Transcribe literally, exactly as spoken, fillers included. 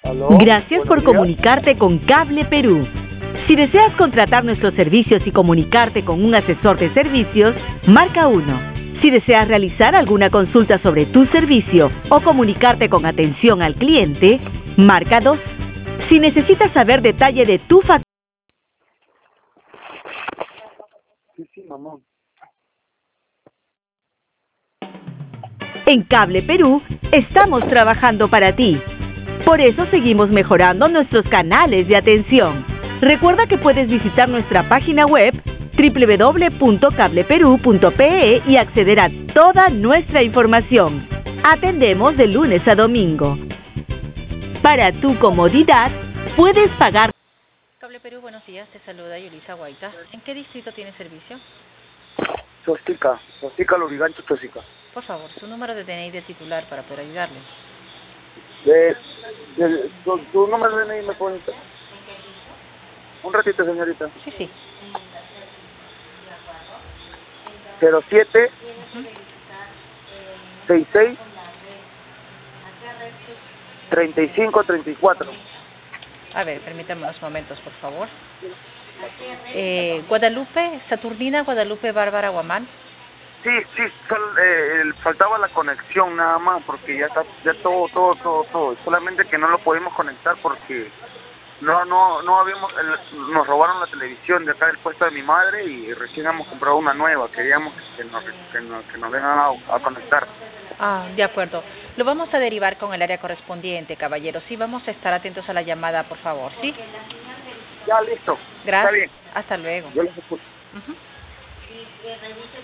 Aló, Gracias por buenos días. comunicarte con Cable Perú. Si deseas contratar nuestros servicios y comunicarte con un asesor de servicios, marca uno. Si deseas realizar alguna consulta sobre tu servicio o comunicarte con atención al cliente, marca dos. Si necesitas saber detalle de tu factura, Sí, sí, mamá. en Cable Perú estamos trabajando para ti. Por eso seguimos mejorando nuestros canales de atención. Recuerda que puedes visitar nuestra página web doble u doble u doble u punto cable perú punto pe e y acceder a toda nuestra información. Atendemos de lunes a domingo. Para tu comodidad, puedes pagar. Cable Perú, buenos días, te saluda Yulisa Guaita. ¿En qué distrito tiene servicio? Sostica, Sostica, Lurigancho, Sostica. Por favor, su número de D N I de titular para poder ayudarle. De, de, tu, tu número de D N I me pones. Un ratito, señorita. Sí, sí. cero siete sesenta y seis treinta y cinco treinta y cuatro. A ver, permítame unos momentos, por favor. Eh, Guadalupe, Saturnina, Guadalupe, Bárbara, Guamán. Sí, sí, sol, eh, el- faltaba la conexión nada más, porque ya está, ya todo, todo, todo, todo. Solamente que no lo pudimos conectar porque no, no, no habíamos, el- nos robaron la televisión de acá del puesto de mi madre y recién hemos comprado una nueva. Queríamos que nos, que nos, que nos vengan a, a conectar. Ah, de acuerdo. Lo vamos a derivar con el área correspondiente, caballero. Sí, vamos a estar atentos a la llamada, por favor, ¿sí? Ya, listo. Gracias. Está bien. Hasta luego. Yo les escucho. Ujú.